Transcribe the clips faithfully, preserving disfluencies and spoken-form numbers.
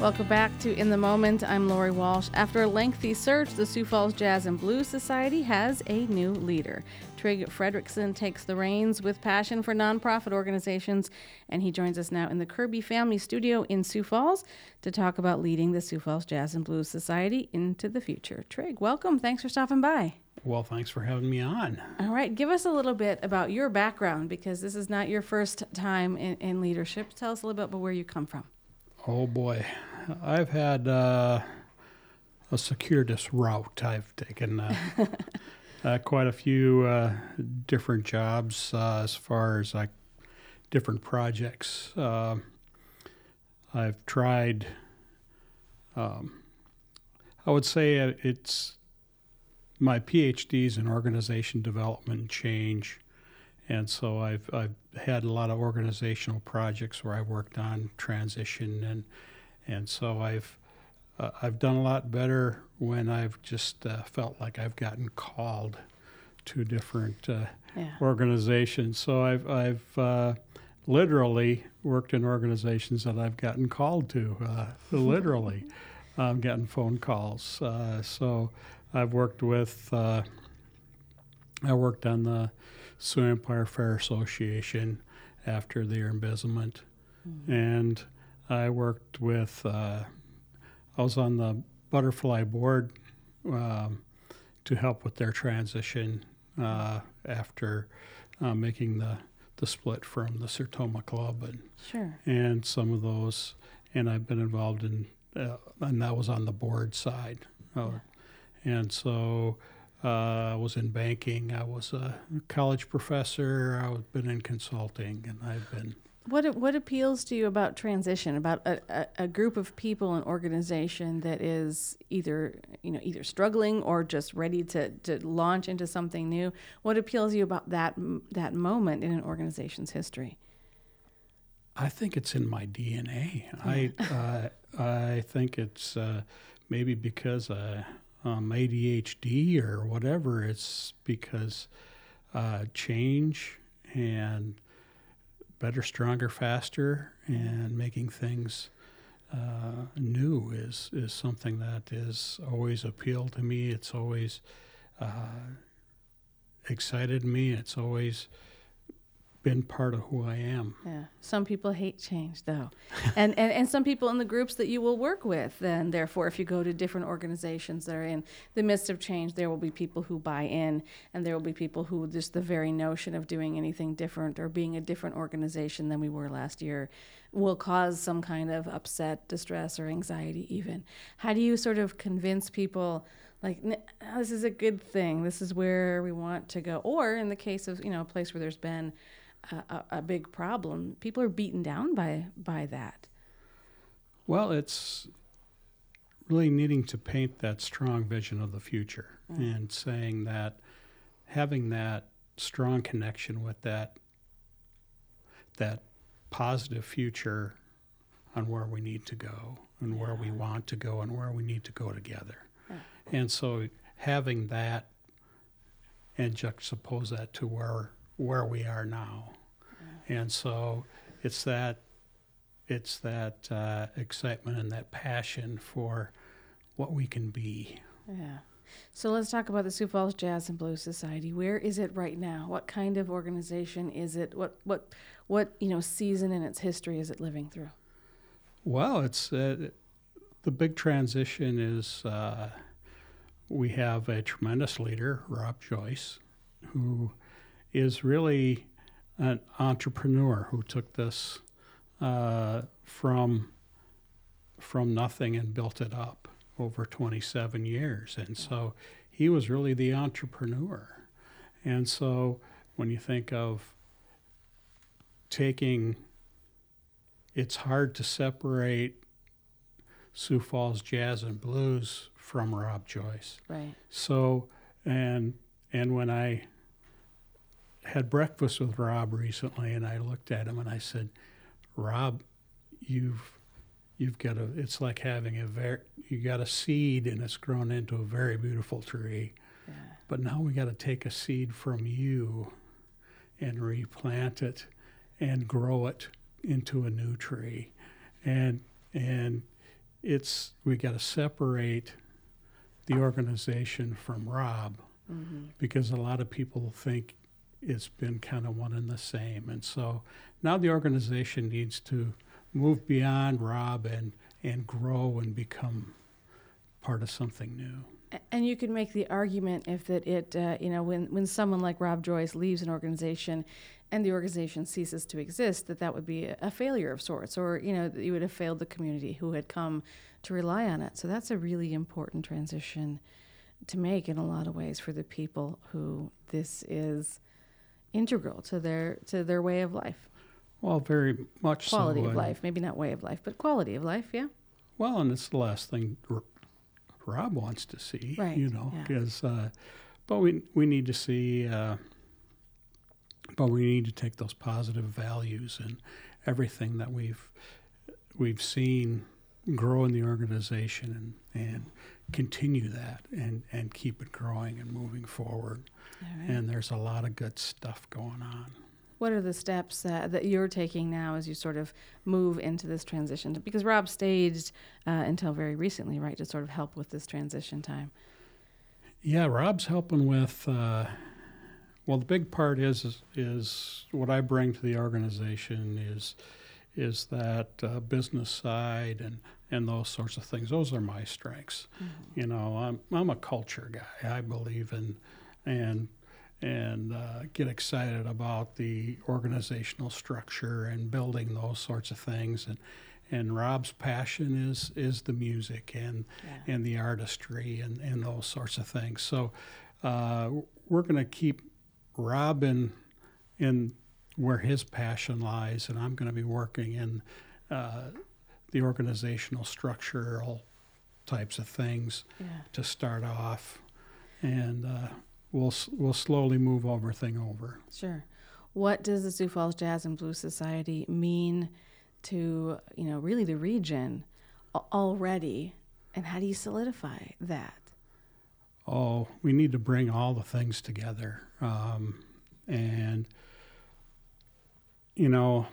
Welcome back to In the Moment. I'm Lori Walsh. After a lengthy search, the Sioux Falls Jazz and Blues Society has a new leader. Trig Fredrickson takes the reins with passion for nonprofit organizations, and he joins us now in the Kirby Family Studio in Sioux Falls to talk about leading the Sioux Falls Jazz and Blues Society into the future. Trig, welcome. Thanks for stopping by. Well, thanks for having me on. All right. Give us a little bit about your background, because this is not your first time in, in leadership. Tell us a little bit about where you come from. Oh, boy. I've had uh, a circuitous route. I've taken uh, uh, quite a few uh, different jobs uh, as far as like different projects. Uh, I've tried, um, I would say it's my PhD's in organization development and change. And so I've I've had a lot of organizational projects where I worked on transition, and and so I've uh, I've done a lot better when I've just uh, felt like I've gotten called to different uh, Yeah. organizations. So I've I've uh, literally worked in organizations that I've gotten called to. Uh, literally, I'm getting phone calls. Uh, so I've worked with. Uh, I worked on the Sioux Empire Fair Association after their embezzlement, mm-hmm. and I worked with, uh, I was on the Butterfly board um, to help with their transition uh, after uh, making the, the split from the Sertoma Club and Sure. and some of those, and I've been involved in, uh, and that was on the board side, uh, yeah. and so. Uh, I was in banking. I was a college professor. I've been in consulting, and I've been. What what appeals to you about transition? About a, a, a group of people, an organization that is either you know either struggling or just ready to, to launch into something new. What appeals to you about that that moment in an organization's history? I think it's in my D N A. Yeah. I uh, I think it's uh, maybe because I. Um, A D H D or whatever, it's because uh, change and better, stronger, faster, and making things uh, new is, is something that is always appealed to me. It's always uh, excited me. It's always been part of who I am. Yeah. Some people hate change, though. and, and and some people in the groups that you will work with, and therefore, if you go to different organizations that are in the midst of change, there will be people who buy in, and there will be people who just the very notion of doing anything different or being a different organization than we were last year will cause some kind of upset, distress, or anxiety even. How do you sort of convince people, like, this is a good thing, this is where we want to go? Or in the case of, you know, a place where there's been A, a big problem, people are beaten down by by that. Well, it's really needing to paint that strong vision of the future mm. and saying that having that strong connection with that that positive future on where we need to go and yeah. where we want to go and where we need to go together. Yeah. And so having that and juxtapose that to where where we are now. Yeah. And so it's that it's that uh, excitement and that passion for what we can be. Yeah. So let's talk about the Sioux Falls Jazz and Blues Society. Where is it right now? What kind of organization is it? What what what you know season in its history is it living through? Well, it's uh, the big transition is uh, we have a tremendous leader, Rob Joyce, who is really an entrepreneur who took this uh, from from nothing and built it up over twenty-seven years. And so he was really the entrepreneur. And so when you think of taking, it's hard to separate Sioux Falls Jazz and Blues from Rob Joyce. Right. So, and and when I had breakfast with Rob recently, and I looked at him and I said, Rob, you've you've got a, it's like having a very, you got a seed and it's grown into a very beautiful tree. Yeah. But now we got to take a seed from you and replant it and grow it into a new tree. And and it's we got to separate the organization from Rob, mm-hmm. because a lot of people think it's been kind of one and the same. And so now the organization needs to move beyond Rob and, and grow and become part of something new. And you could make the argument if that it, uh, you know, when, when someone like Rob Joyce leaves an organization and the organization ceases to exist, that that would be a, a failure of sorts, or, you know, that you would have failed the community who had come to rely on it. So that's a really important transition to make in a lot of ways for the people who this is integral to their to their way of life. Well, very much quality so. of life, maybe not way of life, but quality of life, yeah. Well, and it's the last thing R- Rob wants to see, right. you know, yeah. because, uh, but we we need to see, uh, but we need to take those positive values and everything that we've we've seen grow in the organization and, and continue that and, and keep it growing and moving forward. Right. And there's a lot of good stuff going on. What are the steps uh, that you're taking now as you sort of move into this transition? Because Rob stayed uh, until very recently, right, to sort of help with this transition time. Yeah, Rob's helping with, uh, well, the big part is, is is what I bring to the organization is is that uh, business side and, and those sorts of things. Those are my strengths. Mm-hmm. You know, I'm I'm a culture guy. I believe in and and uh, get excited about the organizational structure and building those sorts of things. And and Rob's passion is is the music and yeah. and the artistry and, and those sorts of things. So uh, we're going to keep Rob in, in where his passion lies, and I'm going to be working in uh, the organizational structural types of things yeah. to start off. And uh, we'll we'll slowly move everything over. Sure. What does the Sioux Falls Jazz and Blues Society mean to, you know, really the region already, and how do you solidify that? Oh, we need to bring all the things together. Um, and, you know,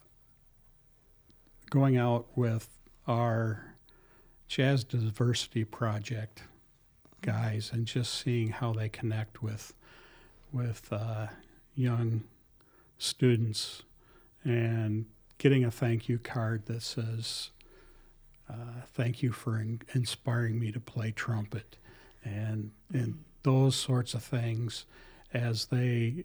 going out with our Jazz Diversity Project guys and just seeing how they connect with with uh, young students and getting a thank you card that says, uh, thank you for in- inspiring me to play trumpet, and and those sorts of things as they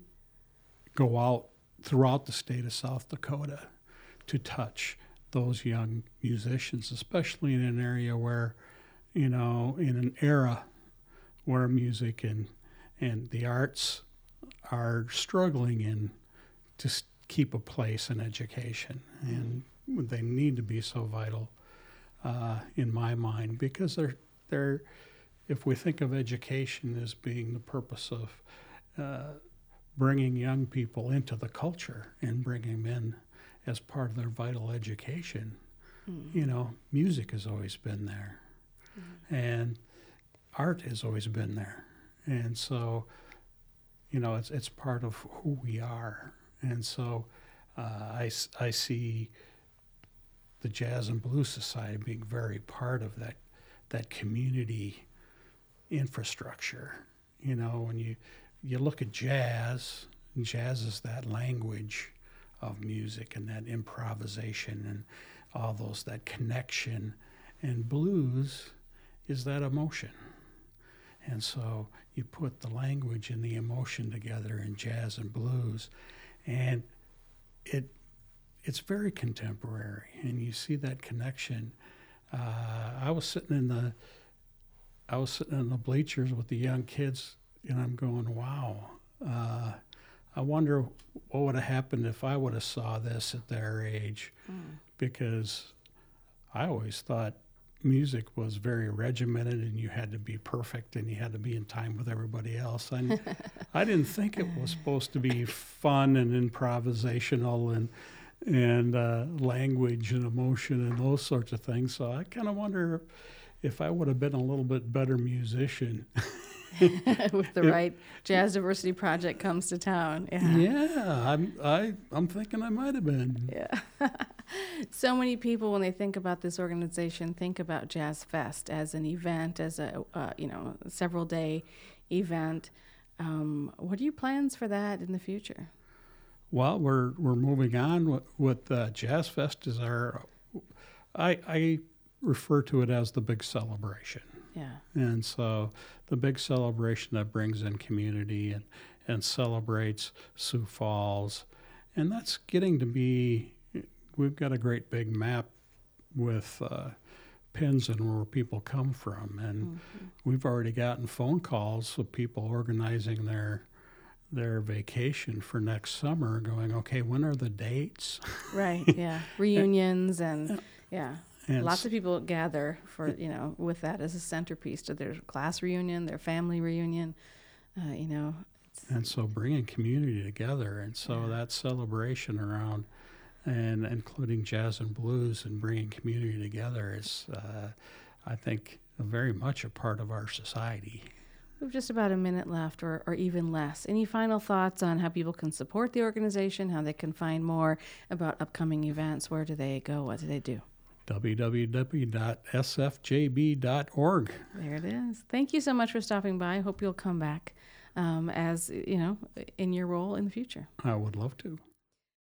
go out throughout the state of South Dakota to touch those young musicians, especially in an area where, you know, in an era where music and and the arts are struggling in to keep a place in education, and they need to be so vital uh, in my mind, because they're they're if we think of education as being the purpose of uh, bringing young people into the culture and bringing them in as part of their vital education, mm-hmm. you know, music has always been there, mm-hmm. and art has always been there, and so, you know, it's it's part of who we are, and so uh, I, I see the Jazz and Blues Society being very part of that that community infrastructure. You know, when you you look at jazz, jazz is that language of music and that improvisation and all those, that connection, and blues is that emotion. And so you put the language and the emotion together in jazz and blues, and it it's very contemporary, and you see that connection. Uh, I was sitting in the I was sitting in the bleachers with the young kids, and I'm going, wow, uh, I wonder what would have happened if I would have saw this at their age, mm. because I always thought music was very regimented and you had to be perfect and you had to be in time with everybody else. I, I didn't think it was supposed to be fun and improvisational and and uh, language and emotion and those sorts of things. So I kind of wonder if I would have been a little bit better musician. With the right Jazz Diversity Project comes to town. Yeah, yeah I'm, I, I'm thinking I might have been. Yeah. So many people, when they think about this organization, think about Jazz Fest as an event, as a uh, you know several day event. Um, what are your plans for that in the future? Well, we're we're moving on with, with uh, Jazz Fest is our. I I refer to it as the big celebration. Yeah. And so the big celebration that brings in community and, and celebrates Sioux Falls. And that's getting to be, we've got a great big map with uh, pins and where people come from. And mm-hmm. we've already gotten phone calls of people organizing their their vacation for next summer going, okay, when are the dates? Right, yeah. Reunions and, yeah. And lots of people gather for, you know, with that as a centerpiece to their class reunion, their family reunion, uh, you know. And so bringing community together. And so yeah. that celebration around and including jazz and blues and bringing community together is, uh, I think, very much a part of our society. We have just about a minute left or, or even less. Any final thoughts on how people can support the organization, how they can find more about upcoming events? Where do they go? What do they do? w w w dot s f j b dot org. There it is. Thank you so much for stopping by. I hope you'll come back um, as, you know, in your role in the future. I would love to.